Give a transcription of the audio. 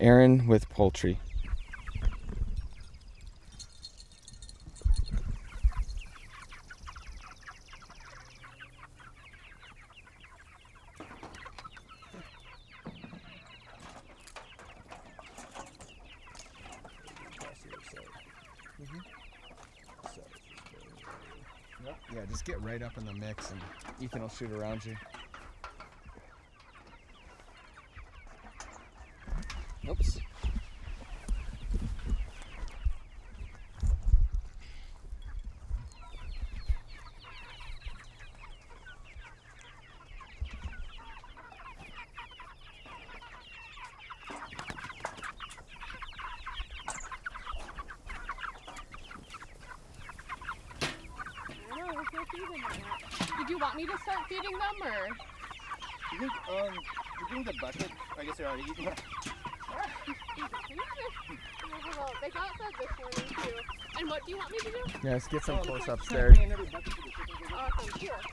Aaron with poultry. Yeah, just get right up in the mix and Ethan will shoot around you. Oops. Did you want me to start feeding them, or? You think, you bring the bucket? I guess they're already eating it. They got fed this morning too. And what do you want me to do? Yeah, let's get some Oh, close-ups Can I there. bring another bucket for the chickens? Awesome. Here.